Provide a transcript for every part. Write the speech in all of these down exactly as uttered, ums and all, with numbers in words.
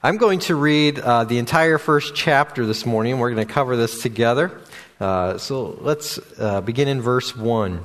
I'm going to read uh, the entire first chapter this morning. We're going to cover this together. Uh, so let's uh, begin in verse one.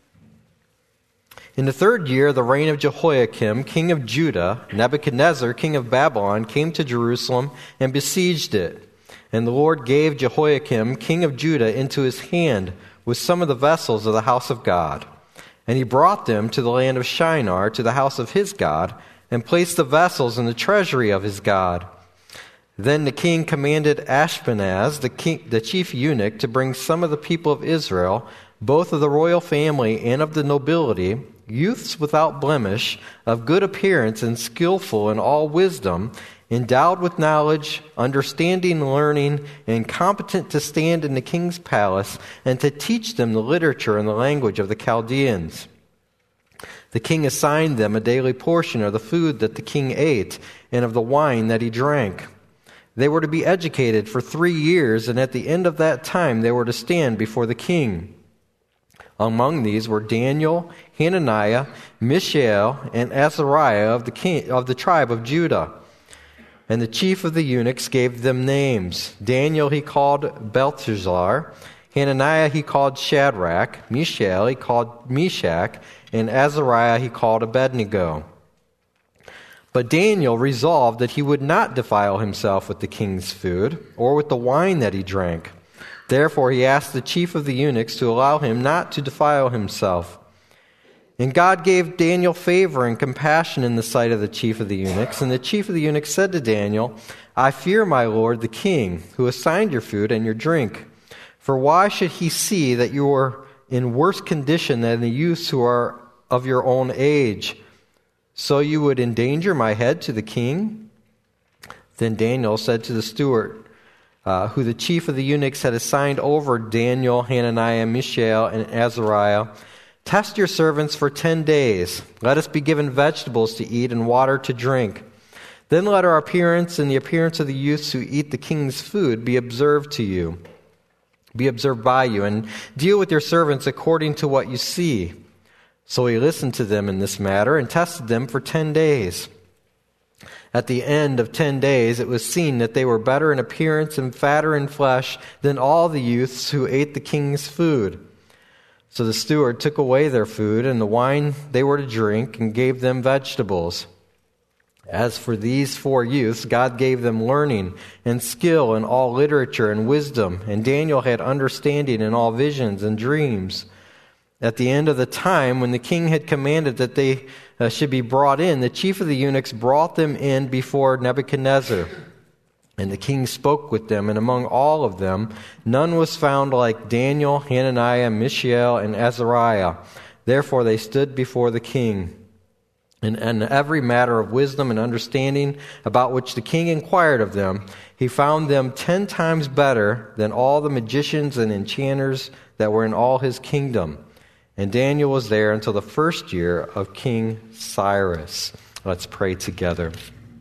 In the third year of the reign of Jehoiakim, king of Judah, Nebuchadnezzar, king of Babylon, came to Jerusalem and besieged it. And the Lord gave Jehoiakim, king of Judah, into his hand with some of the vessels of the house of God. And he brought them to the land of Shinar, to the house of his God, and placed the vessels in the treasury of his God. Then the king commanded Ashpenaz, the, king, the chief eunuch, to bring some of the people of Israel, both of the royal family and of the nobility, youths without blemish, of good appearance and skillful in all wisdom, endowed with knowledge, understanding, learning, and competent to stand in the king's palace, and to teach them the literature and the language of the Chaldeans. The king assigned them a daily portion of the food that the king ate, and of the wine that he drank. They were to be educated for three years, and at the end of that time they were to stand before the king. Among these were Daniel, Hananiah, Mishael, and Azariah of the king, of the tribe of Judah. And the chief of the eunuchs gave them names. Daniel he called Belteshazzar, Hananiah he called Shadrach, Mishael he called Meshach, and Azariah he called Abednego. But Daniel resolved that he would not defile himself with the king's food, or with the wine that he drank. Therefore he asked the chief of the eunuchs to allow him not to defile himself. And God gave Daniel favor and compassion in the sight of the chief of the eunuchs. And the chief of the eunuchs said to Daniel, I fear my lord the king, who assigned your food and your drink. For why should he see that you are in worse condition than the youths who are of your own age? So you would endanger my head to the king? Then Daniel said to the steward, Uh, who the chief of the eunuchs had assigned over Daniel, Hananiah, Mishael, and Azariah, test your servants for ten days. Let us be given vegetables to eat and water to drink. Then let our appearance and the appearance of the youths who eat the king's food be observed to you, be observed by you, and deal with your servants according to what you see. So he listened to them in this matter and tested them for ten days. At the end of ten days, it was seen that they were better in appearance and fatter in flesh than all the youths who ate the king's food. So the steward took away their food and the wine they were to drink and gave them vegetables. As for these four youths, God gave them learning and skill in all literature and wisdom, and Daniel had understanding in all visions and dreams. At the end of the time, when the king had commanded that they uh, should be brought in, the chief of the eunuchs brought them in before Nebuchadnezzar. And the king spoke with them, and among all of them, none was found like Daniel, Hananiah, Mishael, and Azariah. Therefore they stood before the king. And in every matter of wisdom and understanding about which the king inquired of them, he found them ten times better than all the magicians and enchanters that were in all his kingdom. And Daniel was there until the first year of King Cyrus. Let's pray together.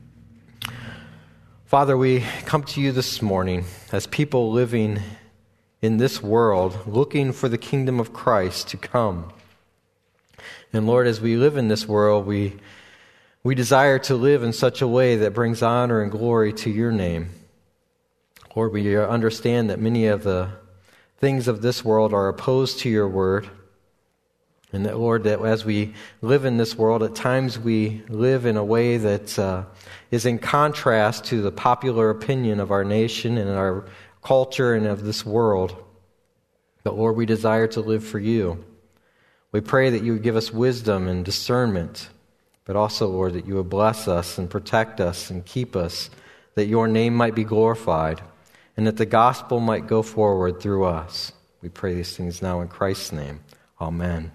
Father, we come to you this morning as people living in this world, looking for the kingdom of Christ to come. And Lord, as we live in this world, we, we desire to live in such a way that brings honor and glory to your name. Lord, we understand that many of the things of this world are opposed to your word. And that, Lord, that as we live in this world, at times we live in a way that uh, is in contrast to the popular opinion of our nation and our culture and of this world. But, Lord, we desire to live for you. We pray that you would give us wisdom and discernment, but also, Lord, that you would bless us and protect us and keep us, that your name might be glorified, and that the gospel might go forward through us. We pray these things now in Christ's name. Amen.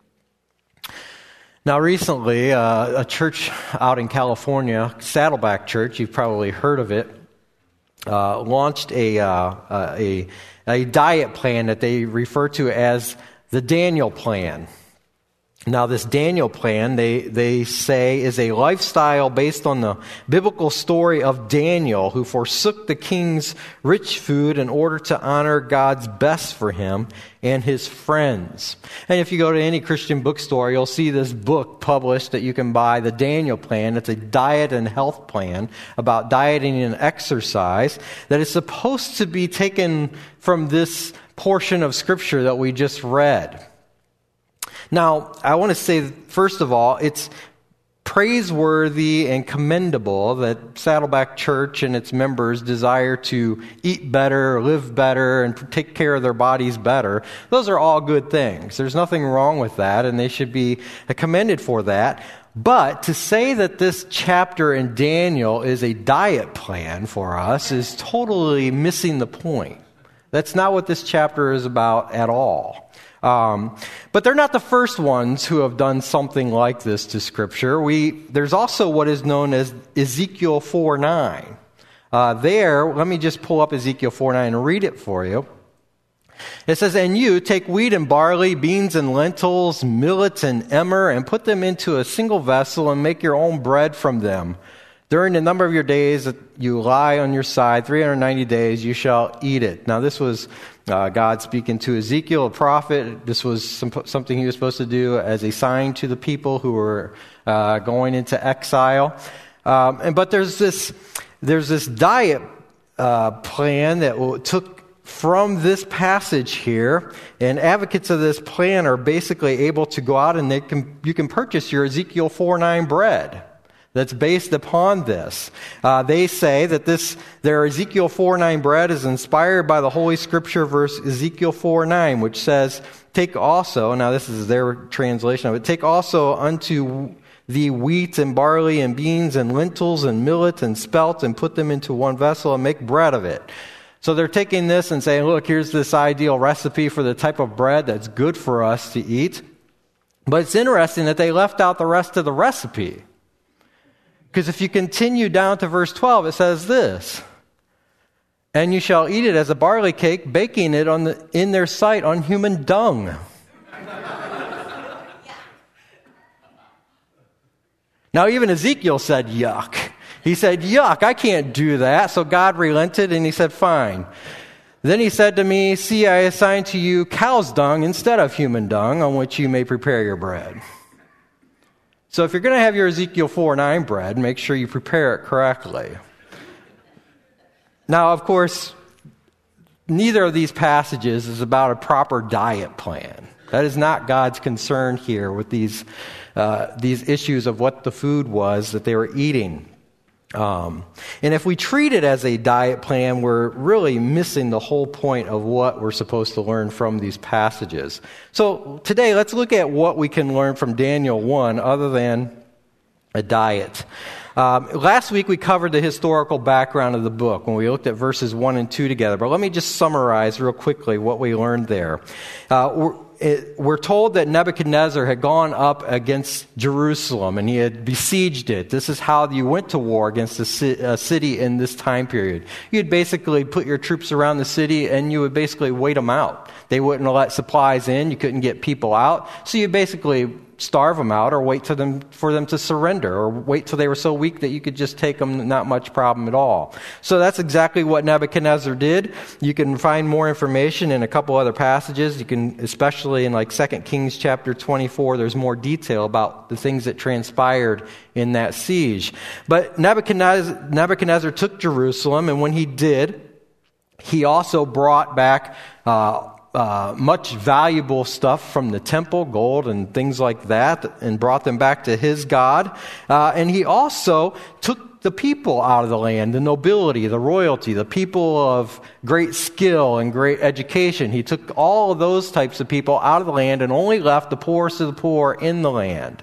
Now, recently, uh, a church out in California, Saddleback Church, you've probably heard of it, uh, launched a, uh, a a diet plan that they refer to as the Daniel Plan. Now, this Daniel plan, they, they say, is a lifestyle based on the biblical story of Daniel, who forsook the king's rich food in order to honor God's best for him and his friends. And if you go to any Christian bookstore, you'll see this book published that you can buy, the Daniel Plan. It's a diet and health plan about dieting and exercise that is supposed to be taken from this portion of Scripture that we just read. Now, I want to say, first of all, it's praiseworthy and commendable that Saddleback Church and its members desire to eat better, live better, and take care of their bodies better. Those are all good things. There's nothing wrong with that, and they should be commended for that. But to say that this chapter in Daniel is a diet plan for us is totally missing the point. That's not what this chapter is about at all. Um, but they're not the first ones who have done something like this to Scripture. We there's also what is known as Ezekiel four nine. Uh, there, let me just pull up Ezekiel four nine and read it for you. It says, "And you take wheat and barley, beans and lentils, millet and emmer, and put them into a single vessel and make your own bread from them. During the number of your days that you lie on your side, three hundred ninety days, you shall eat it." Now, this was uh, God speaking to Ezekiel, a prophet. This was some, something he was supposed to do as a sign to the people who were uh, going into exile. Um, and but there's this there's this diet uh, plan that w- took from this passage here, and advocates of this plan are basically able to go out and they can you can purchase your Ezekiel four nine bread that's based upon this. Uh, they say that this their Ezekiel four nine bread is inspired by the Holy Scripture verse Ezekiel four nine, which says, "Take also," now this is their translation of it, "take also unto the wheat and barley and beans and lentils and millet and spelt and put them into one vessel and make bread of it." So they're taking this and saying, look, here's this ideal recipe for the type of bread that's good for us to eat. But it's interesting that they left out the rest of the recipe. Because if you continue down to verse twelve, it says this, "And you shall eat it as a barley cake, baking it on the, in their sight on human dung." Now even Ezekiel said, yuck. He said, yuck, I can't do that. So God relented and he said, fine. Then he said to me, "See, I assign to you cow's dung instead of human dung, on which you may prepare your bread." So if you're going to have your Ezekiel four nine bread, make sure you prepare it correctly. Now, of course, neither of these passages is about a proper diet plan. That is not God's concern here with these uh, these issues of what the food was that they were eating. Um, and if we treat it as a diet plan, we're really missing the whole point of what we're supposed to learn from these passages. So today, let's look at what we can learn from Daniel one other than a diet. Um, last week, we covered the historical background of the book when we looked at verses one and two together. But let me just summarize real quickly what we learned there. Uh, we're, It, we're told that Nebuchadnezzar had gone up against Jerusalem and he had besieged it. This is how you went to war against a, ci- a city in this time period. You'd basically put your troops around the city and you would basically wait them out. They wouldn't let supplies in. You couldn't get people out. So you basically starve them out or wait to them for them to surrender or wait till they were so weak that you could just take them, not much problem at all. So that's exactly what Nebuchadnezzar did. You can find more information in a couple other passages. You can, especially in like Second Kings chapter twenty-four, there's more detail about the things that transpired in that siege. But Nebuchadnezzar, Nebuchadnezzar took Jerusalem, and when he did, he also brought back uh, Uh, much valuable stuff from the temple, gold and things like that, and brought them back to his God. Uh, and he also took the people out of the land, the nobility, the royalty, the people of great skill and great education. He took all of those types of people out of the land and only left the poorest of the poor in the land.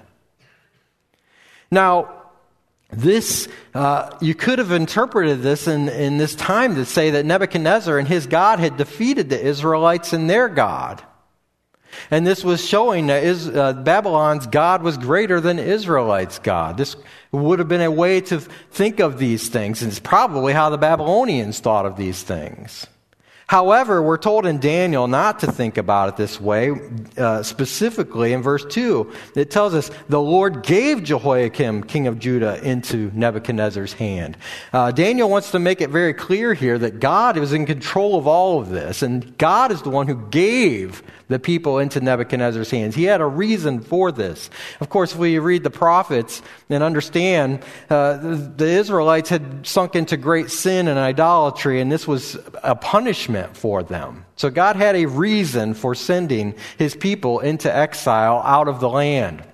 Now, This, uh, you could have interpreted this in, in this time to say that Nebuchadnezzar and his God had defeated the Israelites and their God. And this was showing that is, uh, Babylon's God was greater than Israelites' God. This would have been a way to think of these things, and it's probably how the Babylonians thought of these things. However, we're told in Daniel not to think about it this way. Uh, specifically, in verse two, it tells us the Lord gave Jehoiakim, king of Judah, into Nebuchadnezzar's hand. Uh, Daniel wants to make it very clear here that God is in control of all of this, and God is the one who gave the people into Nebuchadnezzar's hands. He had a reason for this. Of course, if we read the prophets and understand, uh, the, the Israelites had sunk into great sin and idolatry, and this was a punishment for them. So God had a reason for sending his people into exile out of the land.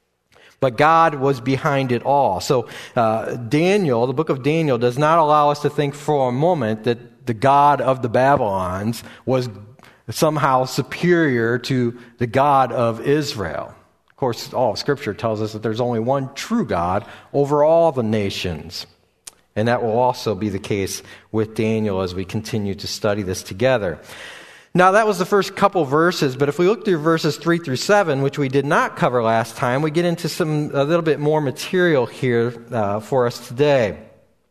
But God was behind it all. So uh, Daniel, the book of Daniel, does not allow us to think for a moment that the God of the Babylons was somehow superior to the God of Israel. Of course, all of Scripture tells us that there's only one true God over all the nations. And that will also be the case with Daniel as we continue to study this together. Now, that was the first couple verses, but if we look through verses three through seven, which we did not cover last time, we get into some a little bit more material here uh, for us today.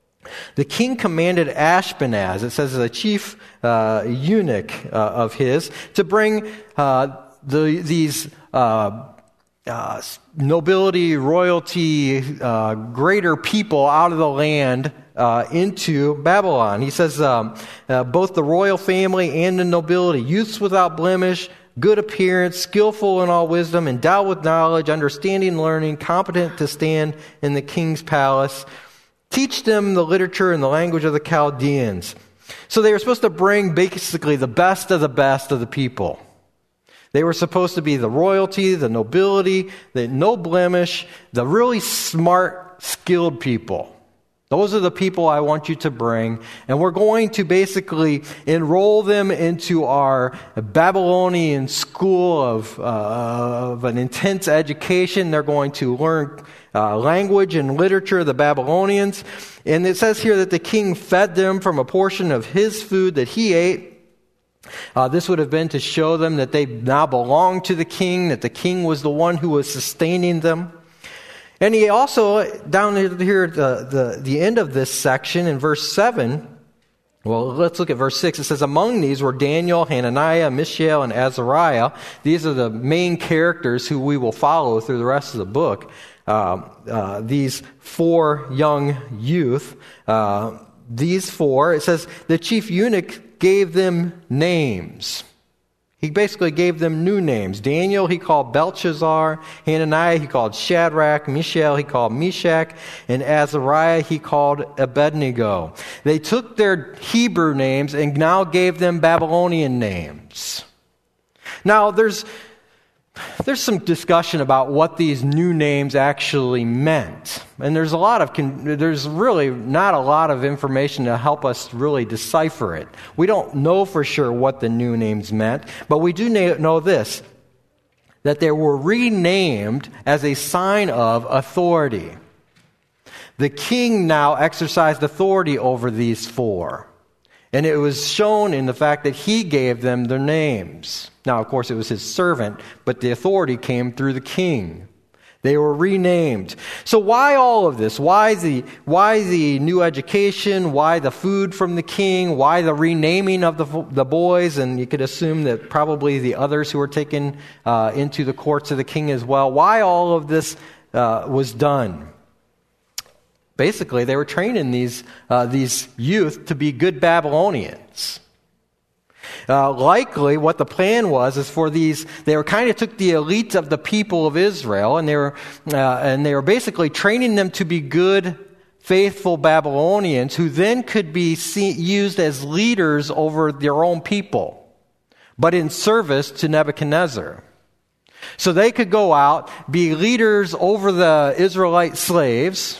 The king commanded Ashpenaz, it says the chief uh, eunuch uh, of his, to bring uh, the, these uh, uh, nobility, royalty, uh, greater people out of the land uh, into Babylon. He says um, uh, both the royal family and the nobility, youths without blemish, good appearance, skillful in all wisdom, endowed with knowledge, understanding, learning, competent to stand in the king's palace. Teach them the literature and the language of the Chaldeans. So they were supposed to bring basically the best of the best of the people. They were supposed to be the royalty, the nobility, the no blemish, the really smart, skilled people. Those are the people I want you to bring. And we're going to basically enroll them into our Babylonian school of, uh, of an intense education. They're going to learn uh, language and literature of the Babylonians. And it says here that the king fed them from a portion of his food that he ate. Uh, this would have been to show them that they now belonged to the king, that the king was the one who was sustaining them. And he also, down here at the, the, the end of this section in verse seven, well, let's look at verse six. It says, among these were Daniel, Hananiah, Mishael, and Azariah. These are the main characters who we will follow through the rest of the book. Uh, uh, these four young youth, uh, these four, it says, the chief eunuch gave them names. He basically gave them new names. Daniel, he called Belshazzar. Hananiah, he called Shadrach. Mishael, he called Meshach. And Azariah, he called Abednego. They took their Hebrew names and now gave them Babylonian names. Now, there's there's some discussion about what these new names actually meant. And there's a lot of, there's really not a lot of information to help us really decipher it. We don't know for sure what the new names meant, but we do know this, that they were renamed as a sign of authority. The king now exercised authority over these four. And it was shown in the fact that he gave them their names. Now, of course, it was his servant, but the authority came through the king. They were renamed. So why all of this? Why the, why the new education? Why the food from the king? Why the renaming of the, the boys? And you could assume that probably the others who were taken uh, into the courts of the king as well. Why all of this uh, was done? Basically, they were training these uh, these youth to be good Babylonians. Uh, likely, what the plan was is for these. They were kind of took the elite of the people of Israel, and they were uh, and they were basically training them to be good, faithful Babylonians, who then could be see, used as leaders over their own people, but in service to Nebuchadnezzar. So they could go out, be leaders over the Israelite slaves,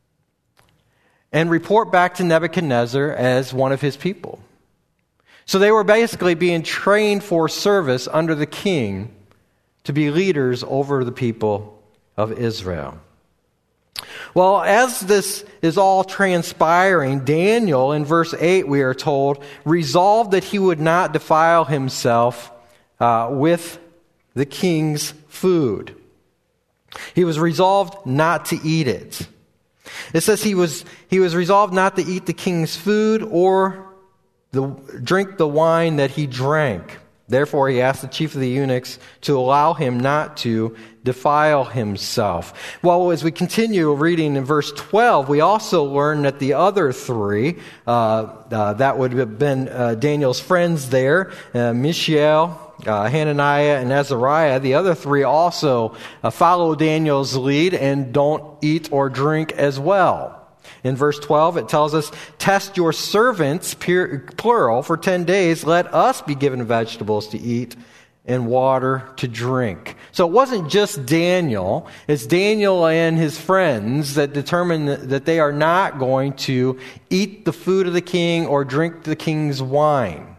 and report back to Nebuchadnezzar as one of his people. So they were basically being trained for service under the king to be leaders over the people of Israel. Well, as this is all transpiring, Daniel, in verse eight, we are told, resolved that he would not defile himself uh, with the king's food. He was resolved not to eat it. It says he was he was resolved not to eat the king's food or the, drink the wine that he drank. Therefore, he asked the chief of the eunuchs to allow him not to defile himself. Well, as we continue reading in verse twelve, we also learn that the other three, uh, uh, that would have been uh, Daniel's friends there, uh, Mishael, uh, Hananiah, and Azariah, the other three also uh, follow Daniel's lead and don't eat or drink as well. In verse twelve, it tells us, test your servants, plural, for ten days. Let us be given vegetables to eat and water to drink. So it wasn't just Daniel. It's Daniel and his friends that determined that they are not going to eat the food of the king or drink the king's wine.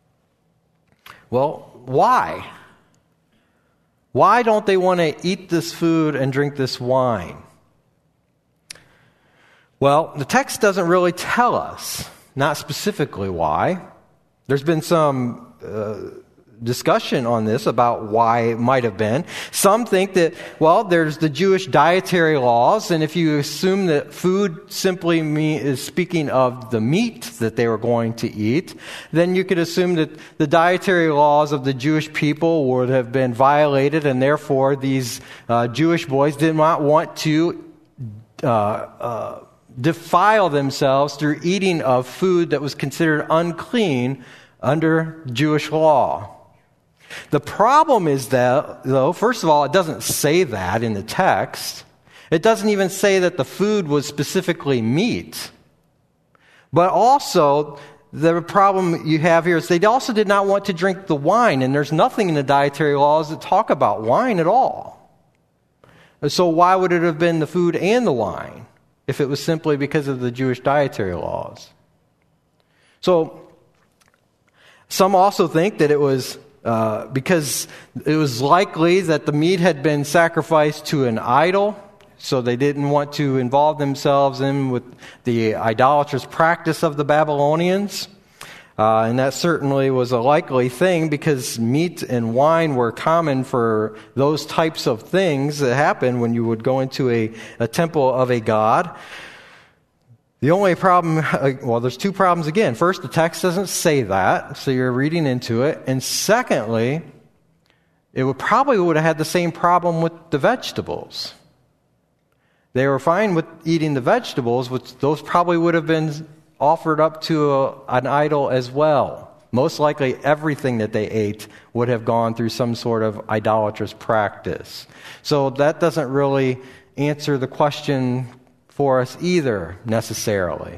Well, why? Why don't they want to eat this food and drink this wine? Well, the text doesn't really tell us, not specifically why. There's been some uh, discussion on this about why it might have been. Some think that, well, there's the Jewish dietary laws, and if you assume that food simply mean, is speaking of the meat that they were going to eat, then you could assume that the dietary laws of the Jewish people would have been violated, and therefore these uh, Jewish boys did not want to uh, uh, defile themselves through eating of food that was considered unclean under Jewish law. The problem is that, though, first of all, it doesn't say that in the text. It doesn't even say that the food was specifically meat. But also, the problem you have here is they also did not want to drink the wine, and there's nothing in the dietary laws that talk about wine at all. So why would it have been the food and the wine if it was simply because of the Jewish dietary laws? So, some also think that it was uh, because it was likely that the meat had been sacrificed to an idol, so they didn't want to involve themselves in with the idolatrous practice of the Babylonians. Uh, and that certainly was a likely thing because meat and wine were common for those types of things that happened when you would go into a, a temple of a god. The only problem, well, there's two problems again. First, the text doesn't say that, so you're reading into it. And secondly, it would probably would have had the same problem with the vegetables. They were fine with eating the vegetables, which those probably would have been offered up to a, an idol as well. Most likely everything that they ate would have gone through some sort of idolatrous practice. So that doesn't really answer the question for us either, necessarily.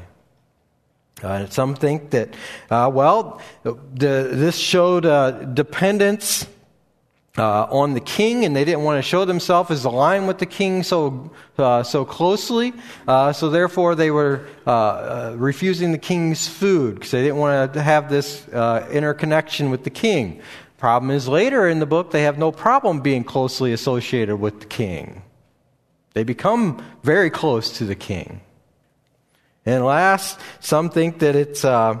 Uh, some think that, uh, well, the, this showed uh, dependence uh, on the king, and they didn't want to show themselves as aligned with the king so uh, so closely. Uh, so therefore, they were uh, uh, refusing the king's food because they didn't want to have this uh, interconnection with the king. Problem is, later in the book, they have no problem being closely associated with the king. They become very close to the king. And last, some think that it's uh,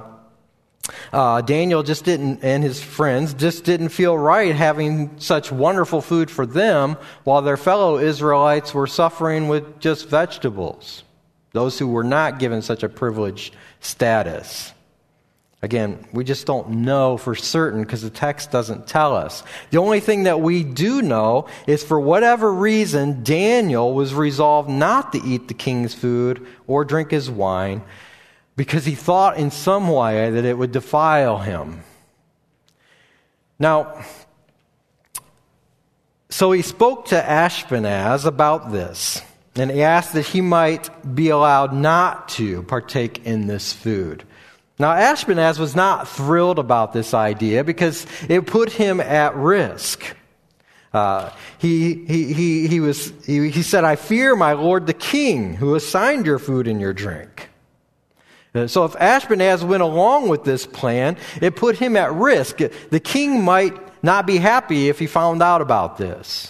uh, Daniel just didn't, and his friends just didn't feel right having such wonderful food for them while their fellow Israelites were suffering with just vegetables. Those who were not given such a privileged status. Again, we just don't know for certain because the text doesn't tell us. The only thing that we do know is for whatever reason, Daniel was resolved not to eat the king's food or drink his wine because he thought in some way that it would defile him. Now, so he spoke to Ashpenaz about this, and he asked that he might be allowed not to partake in this food. Now, Ashpenaz was not thrilled about this idea because it put him at risk. Uh, he, he, he, he, was, he, he said, I fear my lord the king who assigned your food and your drink. Uh, so if Ashpenaz went along with this plan, it put him at risk. The king might not be happy if he found out about this.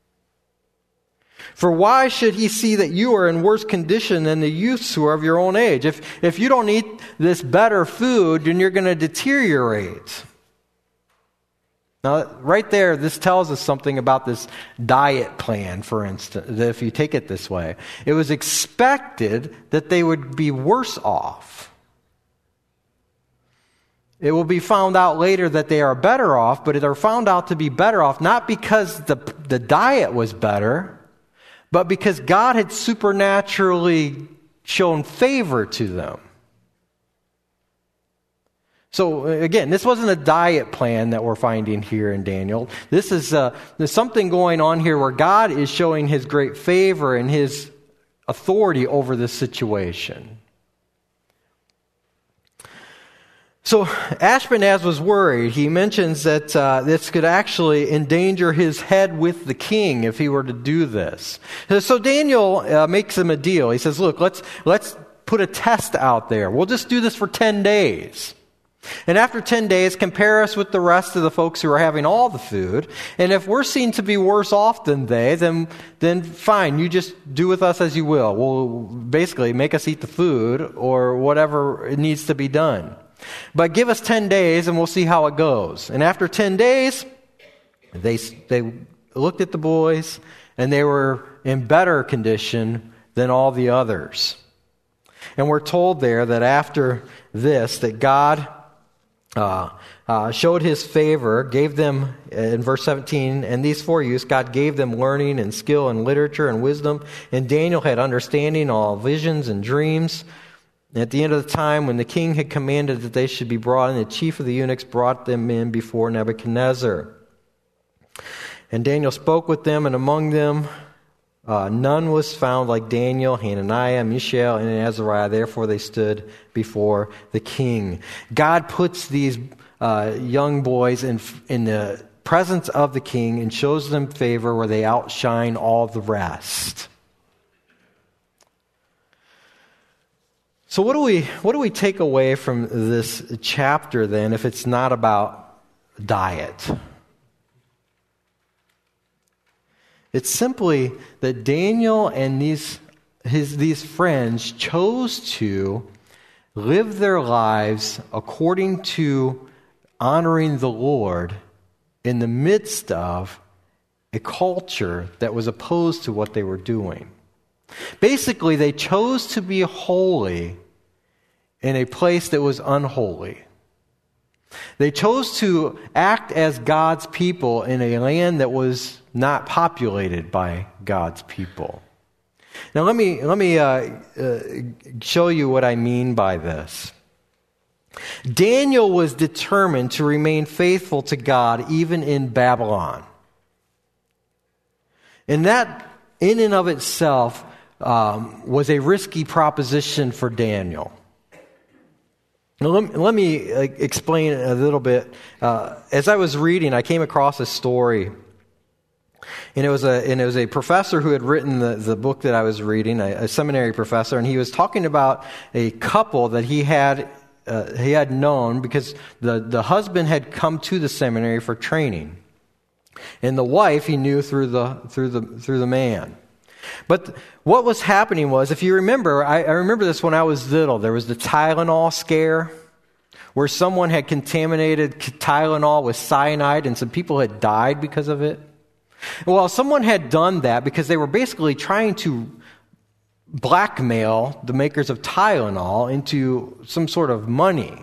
For why should he see that you are in worse condition than the youths who are of your own age? If, if you don't eat this better food, then you're going to deteriorate. Now, right there, this tells us something about this diet plan, for instance, that if you take it this way. It was expected that they would be worse off. It will be found out later that they are better off, but they're found out to be better off not because the, the diet was better, but because God had supernaturally shown favor to them. So again, this wasn't a diet plan that we're finding here in Daniel. This is uh, there's something going on here where God is showing His great favor and His authority over this situation. So Ashpenaz was worried. He mentions that uh, this could actually endanger his head with the king if he were to do this. So Daniel uh, makes him a deal. He says, look, let's let's put a test out there. We'll just do this for ten days. And after ten days, compare us with the rest of the folks who are having all the food. And if we're seen to be worse off than they, then, then fine, you just do with us as you will. We'll basically make us eat the food or whatever it needs to be done. But give us ten days and we'll see how it goes. And after ten days, they they looked at the boys and they were in better condition than all the others. And we're told there that after this, that God uh, uh, showed His favor, gave them, in verse seventeen, and these four youths, God gave them learning and skill and literature and wisdom. And Daniel had understanding all visions and dreams. And at the end of the time, when the king had commanded that they should be brought in, the chief of the eunuchs brought them in before Nebuchadnezzar. And Daniel spoke with them, and among them uh, none was found like Daniel, Hananiah, Mishael, and Azariah. Therefore they stood before the king. God puts these uh, young boys in, in the presence of the king and shows them favor where they outshine all the rest. So what do we what do we take away from this chapter then if it's not about diet? It's simply that Daniel and these his these friends chose to live their lives according to honoring the Lord in the midst of a culture that was opposed to what they were doing. Basically, they chose to be holy in a place that was unholy. They chose to act as God's people in a land that was not populated by God's people. Now, let me let me uh, uh, show you what I mean by this. Daniel was determined to remain faithful to God even in Babylon. And that, in and of itself, um, was a risky proposition for Daniel. Now, let, let me uh, explain a little bit. Uh, as I was reading, I came across a story, and it was a and it was a professor who had written the, the book that I was reading, a, a seminary professor, and he was talking about a couple that he had uh, he had known because the the husband had come to the seminary for training, and the wife he knew through the through the through the man. But what was happening was, if you remember, I, I remember this when I was little, there was the Tylenol scare, where someone had contaminated Tylenol with cyanide and some people had died because of it. Well, someone had done that because they were basically trying to blackmail the makers of Tylenol into some sort of money.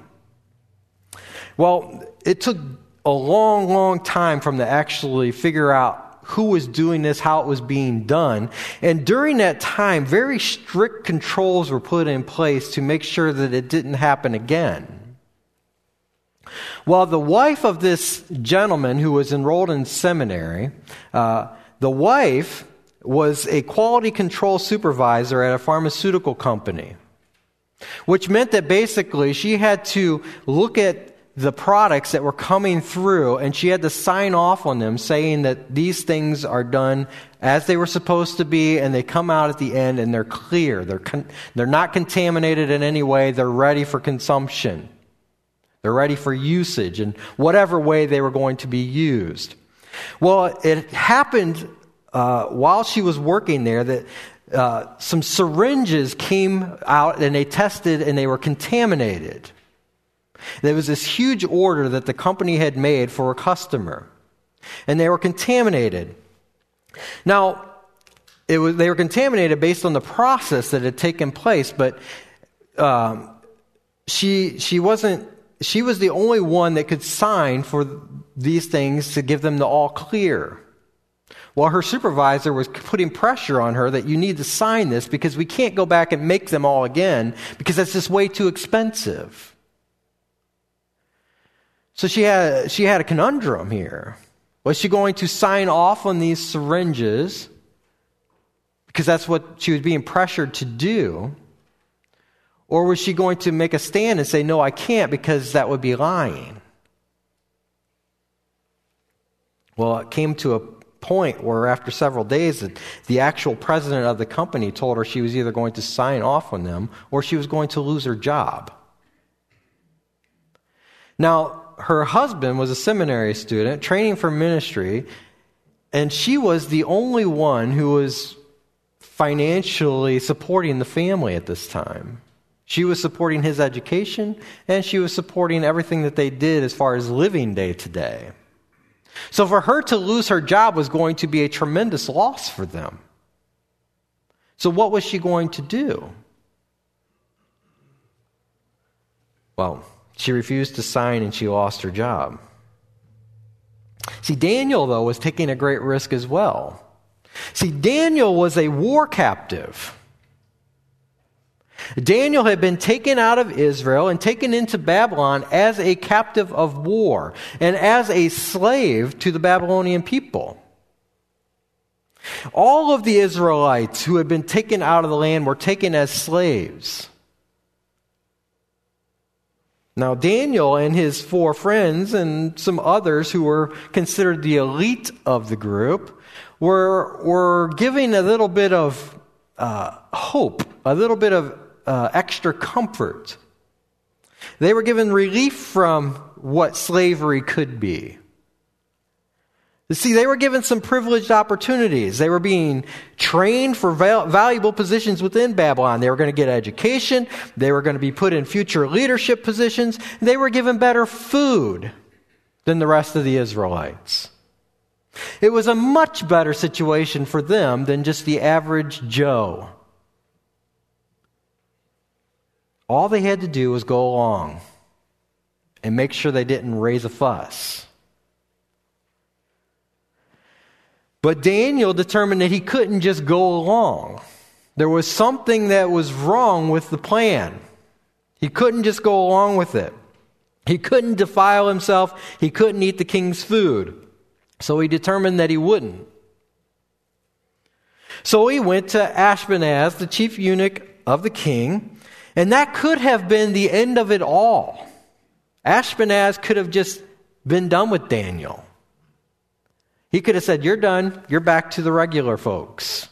Well, it took a long, long time for them to actually figure out who was doing this, how it was being done. And during that time, very strict controls were put in place to make sure that it didn't happen again. While the wife of this gentleman who was enrolled in seminary, uh, the wife was a quality control supervisor at a pharmaceutical company, which meant that basically she had to look at the products that were coming through, and she had to sign off on them saying that these things are done as they were supposed to be, and they come out at the end and they're clear. They're con- they're not contaminated in any way. They're ready for consumption. They're ready for usage in whatever way they were going to be used. Well, it happened uh, while she was working there that uh, some syringes came out and they tested and they were contaminated. There was this huge order that the company had made for a customer, and they were contaminated. Now, it was they were contaminated based on the process that had taken place, but um, she she wasn't she was the only one that could sign for these things to give them the all clear. While her supervisor was putting pressure on her that you need to sign this because we can't go back and make them all again because that's just way too expensive. So she had, she had a conundrum here. Was she going to sign off on these syringes because that's what she was being pressured to do? Or was she going to make a stand and say, no, I can't because that would be lying? Well, it came to a point where after several days that the actual president of the company told her she was either going to sign off on them or she was going to lose her job. Now, her husband was a seminary student training for ministry, and she was the only one who was financially supporting the family at this time. She was supporting his education, and she was supporting everything that they did as far as living day to day. So for her to lose her job was going to be a tremendous loss for them. So what was she going to do? Well, she refused to sign and she lost her job. See, Daniel, though, was taking a great risk as well. See, Daniel was a war captive. Daniel had been taken out of Israel and taken into Babylon as a captive of war and as a slave to the Babylonian people. All of the Israelites who had been taken out of the land were taken as slaves. Now, Daniel and his four friends and some others who were considered the elite of the group were, were giving a little bit of uh, hope, a little bit of Uh, extra comfort. They were given relief from what slavery could be. You see, they were given some privileged opportunities. They were being trained for val- valuable positions within Babylon. They were going to get education. They were going to be put in future leadership positions. They were given better food than the rest of the Israelites. It was a much better situation for them than just the average Joe. All they had to do was go along and make sure they didn't raise a fuss. But Daniel determined that he couldn't just go along. There was something that was wrong with the plan. He couldn't just go along with it. He couldn't defile himself. He couldn't eat the king's food. So he determined that he wouldn't. So he went to Ashpenaz, the chief eunuch of the king, and that could have been the end of it all. Ashpenaz could have just been done with Daniel. He could have said, you're done. You're back to the regular folks.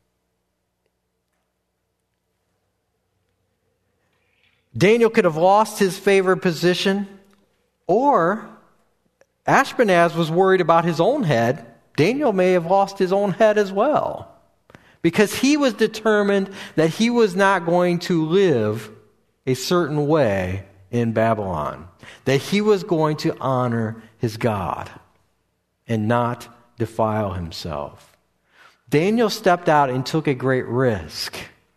Daniel could have lost his favored position, or Ashpenaz was worried about his own head. Daniel may have lost his own head as well. Because he was determined that he was not going to live a certain way in Babylon. That he was going to honor his God and not defile himself. Daniel stepped out and took a great risk.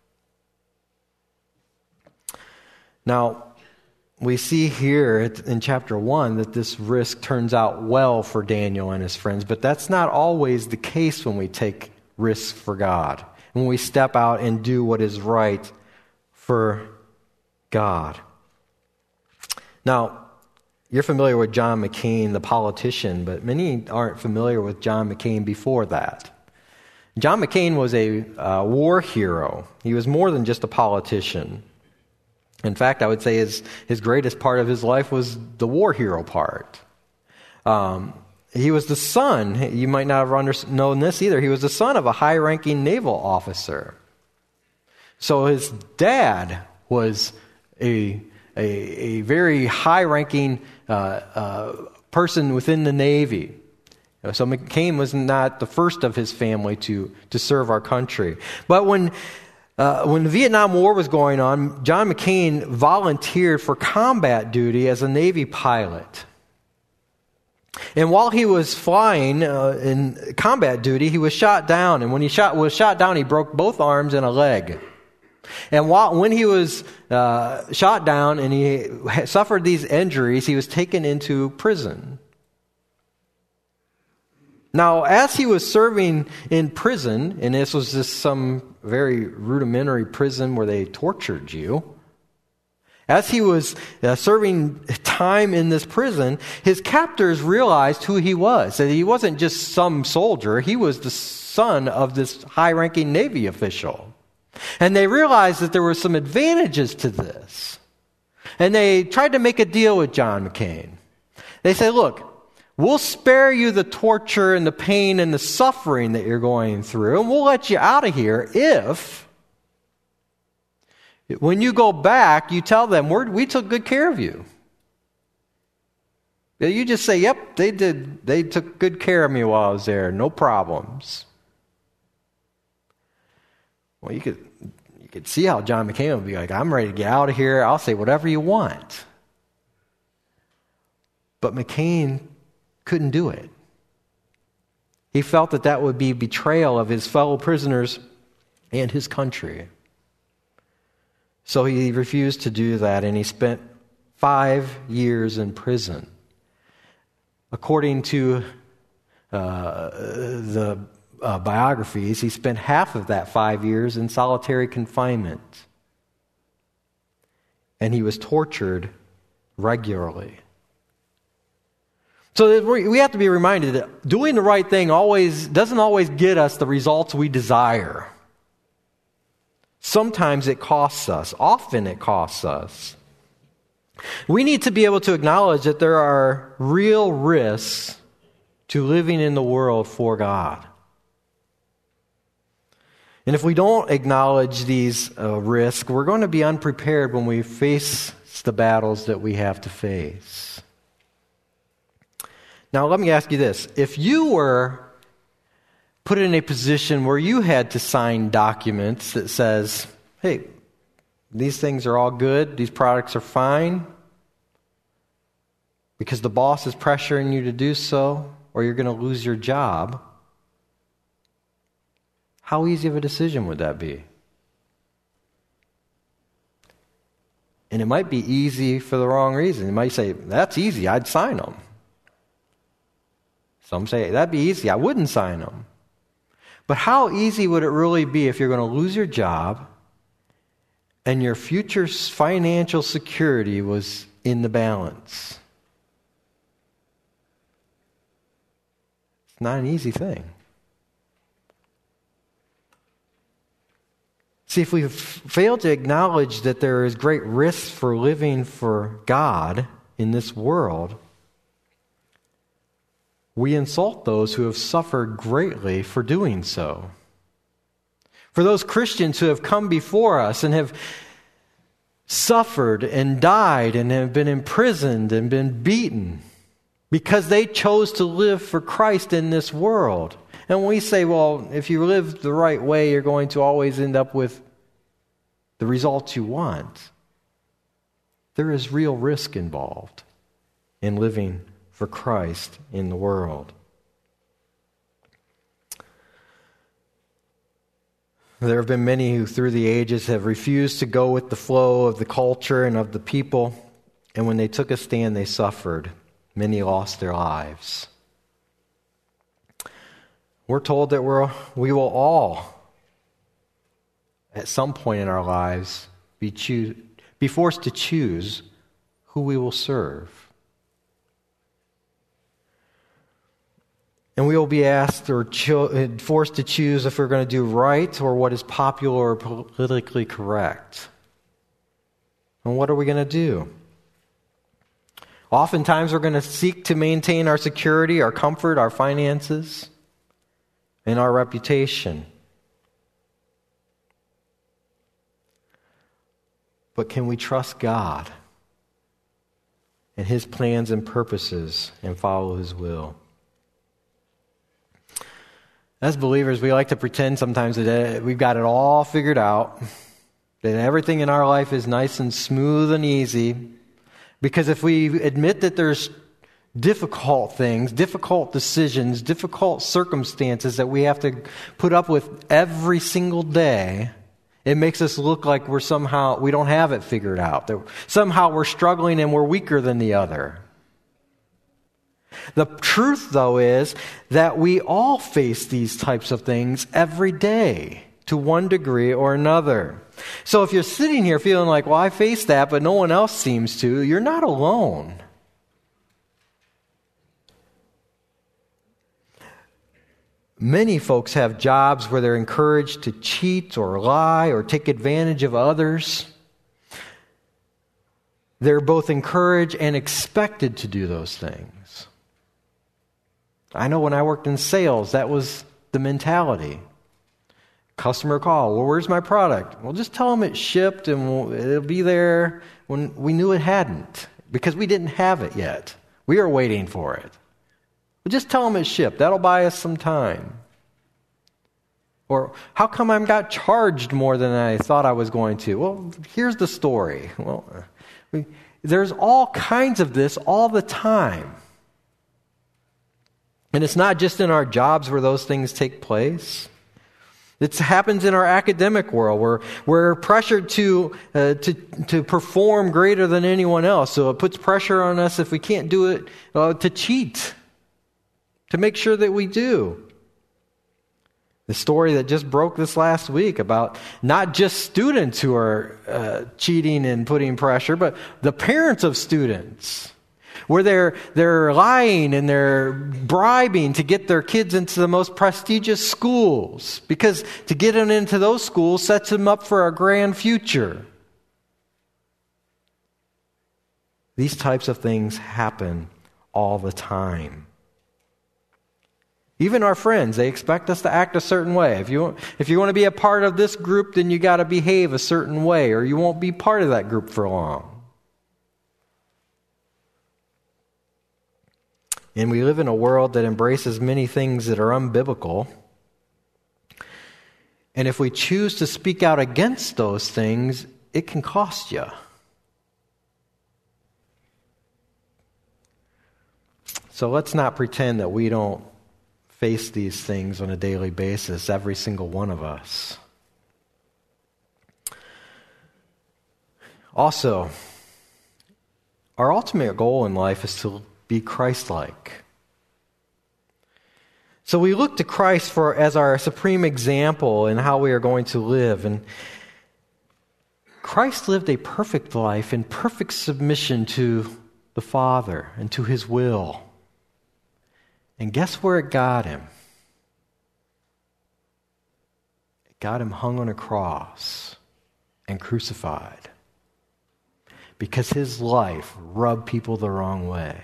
Now, we see here in chapter one that this risk turns out well for Daniel and his friends, but that's not always the case when we take risks for God, when we step out and do what is right for God. Now, you're familiar with John McCain, the politician, but many aren't familiar with John McCain before that. John McCain was a uh, war hero. He was more than just a politician. In fact, I would say his, his greatest part of his life was the war hero part. Um, He was the son, you might not have under, known this either, he was the son of a high-ranking naval officer. So his dad was a, a, a very high-ranking uh, uh, person within the Navy. So McCain was not the first of his family to, to serve our country. But when, uh, when the Vietnam War was going on, John McCain volunteered for combat duty as a Navy pilot. And while he was flying uh, in combat duty, he was shot down. And when he shot, was shot down, he broke both arms and a leg. And while, when he was uh, shot down and he suffered these injuries, he was taken into prison. Now, as he was serving in prison, and this was just some very rudimentary prison where they tortured you, as he was uh, serving time in this prison, his captors realized who he was. That he wasn't just some soldier, he was the son of this high-ranking Navy official. And they realized that there were some advantages to this. And they tried to make a deal with John McCain. They said, look, we'll spare you the torture and the pain and the suffering that you're going through, and we'll let you out of here if, when you go back, you tell them, We're, we took good care of you. You just say, yep, they did. They took good care of me while I was there. No problems. Well, you could you could see how John McCain would be like, I'm ready to get out of here. I'll say whatever you want. But McCain couldn't do it. He felt that that would be betrayal of his fellow prisoners and his country. So he refused to do that, and he spent five years in prison. According to uh, the uh, biographies, he spent half of that five years in solitary confinement. And he was tortured regularly. So we have to be reminded that doing the right thing always doesn't always get us the results we desire. Sometimes it costs us. Often it costs us. We need to be able to acknowledge that there are real risks to living in the world for God. And if we don't acknowledge these uh, risks, we're going to be unprepared when we face the battles that we have to face. Now, let me ask you this. If you were put in a position where you had to sign documents that says, hey, these things are all good, these products are fine, because the boss is pressuring you to do so, or you're going to lose your job, how easy of a decision would that be? And it might be easy for the wrong reason. You might say, that's easy, I'd sign them. Some say, that'd be easy, I wouldn't sign them. But how easy would it really be if you're going to lose your job and your future financial security was in the balance? It's not an easy thing. See, if we f- fail to acknowledge that there is great risk for living for God in this world, we insult those who have suffered greatly for doing so. For those Christians who have come before us and have suffered and died and have been imprisoned and been beaten because they chose to live for Christ in this world. And we say, well, if you live the right way, you're going to always end up with the results you want. There is real risk involved in living for Christ in the world. There have been many who through the ages have refused to go with the flow of the culture and of the people, and when they took a stand, they suffered. Many lost their lives. We're told that we're, we will all, at some point in our lives, be, choose, be forced to choose who we will serve. And we will be asked or cho- forced to choose if we're going to do right or what is popular or politically correct. And what are we going to do? Oftentimes we're going to seek to maintain our security, our comfort, our finances, and our reputation. But can we trust God and His plans and purposes and follow His will? As believers, we like to pretend sometimes that we've got it all figured out, that everything in our life is nice and smooth and easy, because if we admit that there's difficult things, difficult decisions, difficult circumstances that we have to put up with every single day, It makes us look like we're somehow, we don't have it figured out. That somehow we're struggling and we're weaker than the other. The truth, though, is that we all face these types of things every day to one degree or another. So if you're sitting here feeling like, well, I face that, but no one else seems to, you're not alone. Many folks have jobs where they're encouraged to cheat or lie or take advantage of others. They're both encouraged and expected to do those things. I know when I worked in sales, that was the mentality. Customer call, well, where's my product? Well, just tell them it's shipped and we'll, it'll be there when we knew it hadn't because we didn't have it yet. We were waiting for it. Well, just tell them it's shipped. That'll buy us some time. Or, how come I got charged more than I thought I was going to? Well, here's the story. Well, we, there's all kinds of this all the time. And it's not just in our jobs where those things take place. It happens in our academic world where we're pressured to, uh, to to perform greater than anyone else. So it puts pressure on us if we can't do it uh, to cheat, to make sure that we do. The story that just broke this last week about not just students who are uh, cheating and putting pressure, but the parents of students, where they're they're lying and they're bribing to get their kids into the most prestigious schools, because to get them into those schools sets them up for a grand future. These types of things happen all the time. Even our friends, they expect us to act a certain way. If you if you want to be a part of this group, then you got to behave a certain way, or you won't be part of that group for long. And we live in a world that embraces many things that are unbiblical. And if we choose to speak out against those things, it can cost you. So let's not pretend that we don't face these things on a daily basis, every single one of us. Also, our ultimate goal in life is to be Christ-like. So we look to Christ for as our supreme example in how we are going to live. And Christ lived a perfect life in perfect submission to the Father and to His will. And guess where it got Him? It got Him hung on a cross and crucified, because His life rubbed people the wrong way.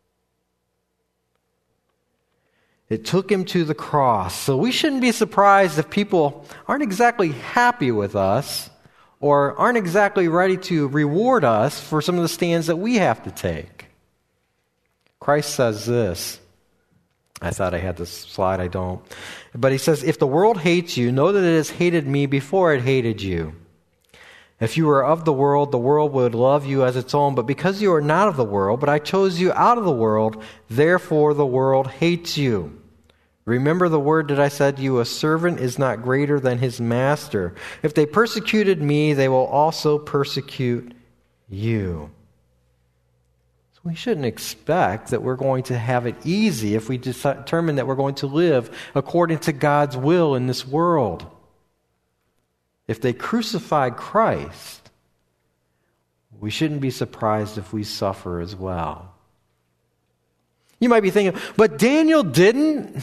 It took Him to the cross. So we shouldn't be surprised if people aren't exactly happy with us or aren't exactly ready to reward us for some of the stands that we have to take. Christ says this. I thought I had this slide, I don't. But He says, if the world hates you, know that it has hated me before it hated you. If you were of the world, the world would love you as its own. But because you are not of the world, but I chose you out of the world, therefore the world hates you. Remember the word that I said to you, a servant is not greater than his master. If they persecuted me, they will also persecute you. So we shouldn't expect that we're going to have it easy if we determine that we're going to live according to God's will in this world. If they crucified Christ, we shouldn't be surprised if we suffer as well. You might be thinking, but Daniel didn't.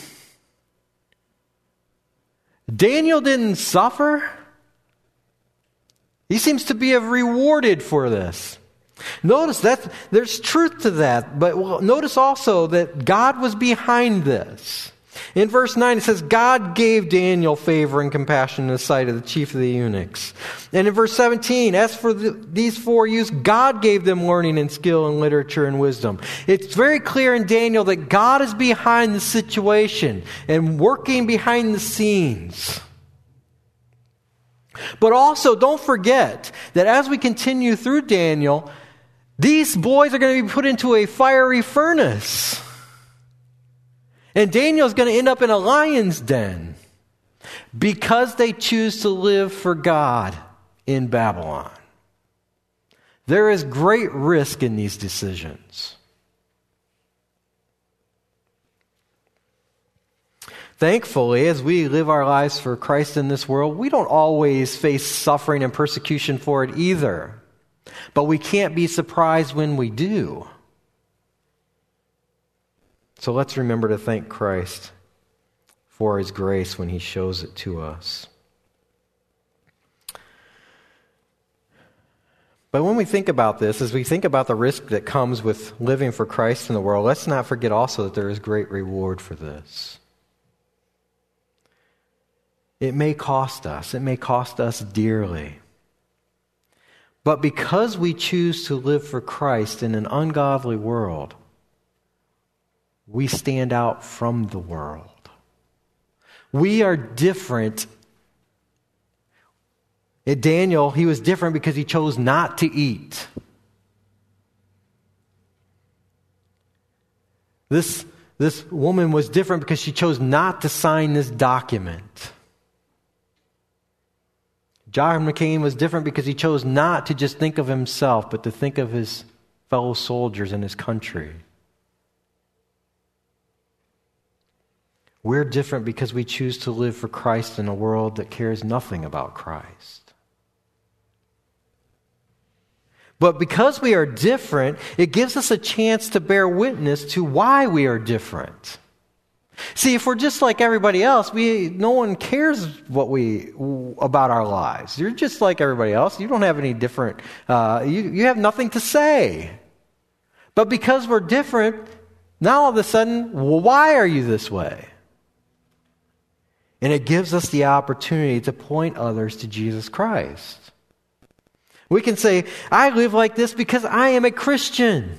Daniel didn't suffer. He seems to be rewarded for this. Notice that there's truth to that, but notice also that God was behind this. In verse nine, it says, God gave Daniel favor and compassion in the sight of the chief of the eunuchs. And in verse seventeen, as for the, these four youths, God gave them learning and skill and literature and wisdom. It's very clear in Daniel that God is behind the situation and working behind the scenes. But also, don't forget that as we continue through Daniel, these boys are going to be put into a fiery furnace. And Daniel's going to end up in a lion's den. because they choose to live for God in Babylon. There is great risk in these decisions. Thankfully, as we live our lives for Christ in this world, we don't always face suffering and persecution for it either. But we can't be surprised when we do. So let's remember to thank Christ for His grace when He shows it to us. But when we think about this, as we think about the risk that comes with living for Christ in the world, let's not forget also that there is great reward for this. It may cost us. It may cost us dearly. But because we choose to live for Christ in an ungodly world, we stand out from the world. We are different. In Daniel, he was different because he chose not to eat. This, this woman was different because she chose not to sign this document. John McCain was different because he chose not to just think of himself, but to think of his fellow soldiers and his country. We're different because we choose to live for Christ in a world that cares nothing about Christ. But because we are different, it gives us a chance to bear witness to why we are different. See, if we're just like everybody else, we no one cares what we about our lives. You're just like everybody else. You don't have any different. Uh, you you have nothing to say. But because we're different, now all of a sudden, well, why are you this way? And it gives us the opportunity to point others to Jesus Christ. We can say, I live like this because I am a Christian.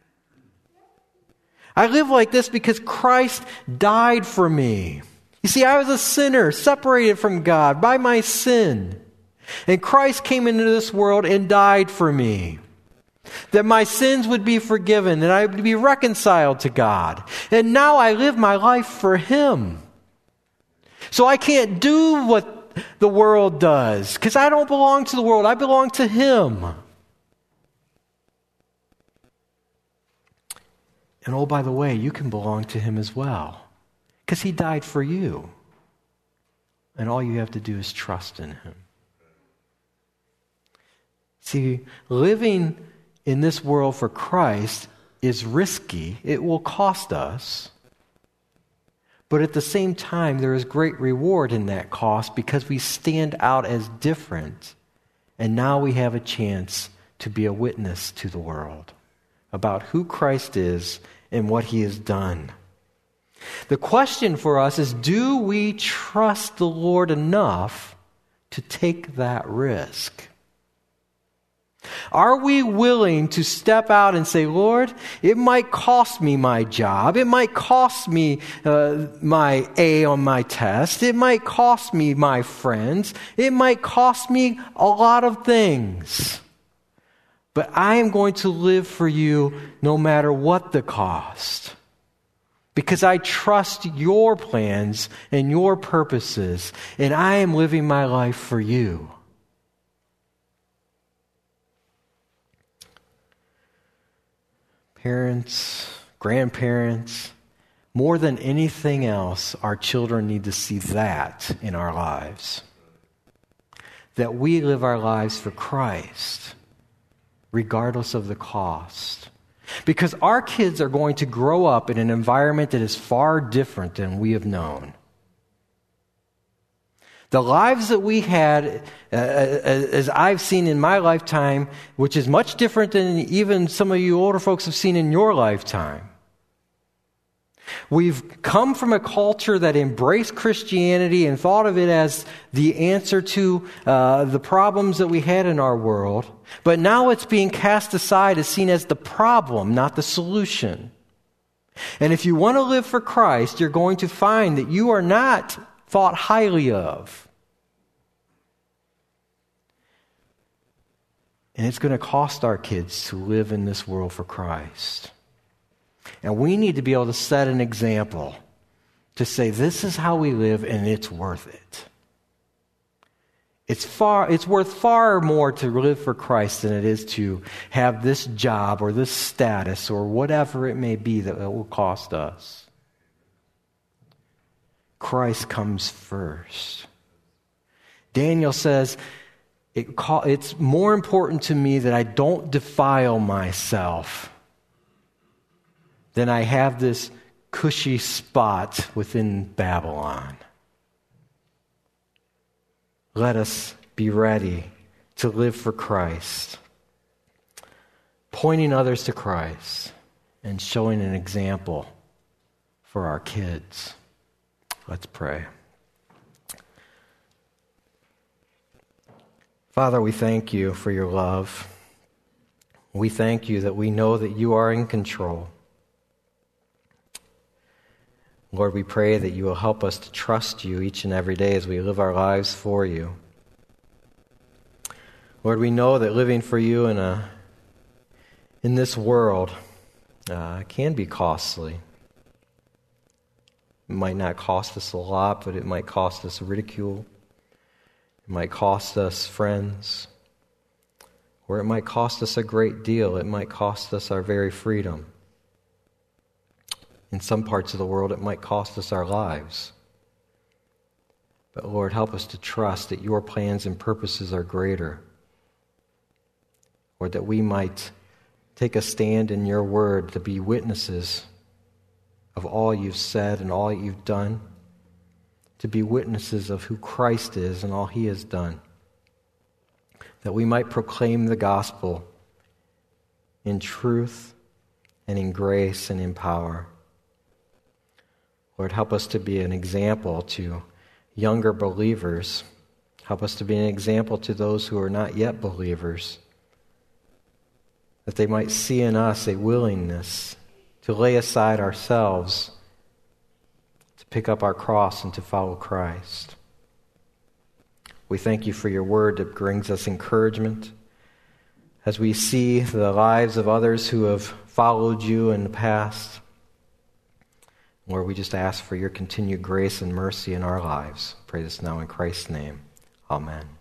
I live like this because Christ died for me. You see, I was a sinner, separated from God by my sin. And Christ came into this world and died for me. That my sins would be forgiven, that I would be reconciled to God. And now I live my life for Him. So I can't do what the world does, because I don't belong to the world. I belong to Him. And oh, by the way, you can belong to Him as well, because He died for you. And all you have to do is trust in Him. See, living in this world for Christ is risky. It will cost us. But at the same time, there is great reward in that cost because we stand out as different. And now we have a chance to be a witness to the world about who Christ is and what He has done. The question for us is, do we trust the Lord enough to take that risk? Are we willing to step out and say, Lord, it might cost me my job. It might cost me uh, my A on my test. It might cost me my friends. It might cost me a lot of things. But I am going to live for you no matter what the cost. Because I trust your plans and your purposes. And I am living my life for you. Parents, grandparents, more than anything else, our children need to see that in our lives. That we live our lives for Christ, regardless of the cost. Because our kids are going to grow up in an environment that is far different than we have known. The lives that we had, uh, as I've seen in my lifetime, which is much different than even some of you older folks have seen in your lifetime. We've come from a culture that embraced Christianity and thought of it as the answer to uh, the problems that we had in our world. But now it's being cast aside as seen as the problem, not the solution. And if you want to live for Christ, you're going to find that you are not thought highly of. And it's going to cost our kids to live in this world for Christ. And we need to be able to set an example to say, this is how we live and it's worth it. It's far, it's worth far more to live for Christ than it is to have this job or this status or whatever it may be that it will cost us. Christ comes first. Daniel says, it, it's more important to me that I don't defile myself than I have this cushy spot within Babylon. Let us be ready to live for Christ, pointing others to Christ and showing an example for our kids. Let's pray. Father, we thank you for your love. We thank you that we know that you are in control. Lord, we pray that you will help us to trust you each and every day as we live our lives for you. Lord, we know that living for you in a in this world uh, can be costly. It might not cost us a lot, but it might cost us ridicule. It might cost us friends. Or it might cost us a great deal. It might cost us our very freedom. In some parts of the world, it might cost us our lives. But Lord, help us to trust that your plans and purposes are greater. Or that we might take a stand in your word to be witnesses of all you've said and all you've done. To be witnesses of who Christ is and all he has done. That we might proclaim the gospel in truth and in grace and in power. Lord, help us to be an example to younger believers. Help us to be an example to those who are not yet believers. That they might see in us a willingness to lay aside ourselves, to pick up our cross and to follow Christ. We thank you for your word that brings us encouragement as we see the lives of others who have followed you in the past. Lord, we just ask for your continued grace and mercy in our lives. Pray this now in Christ's name. Amen.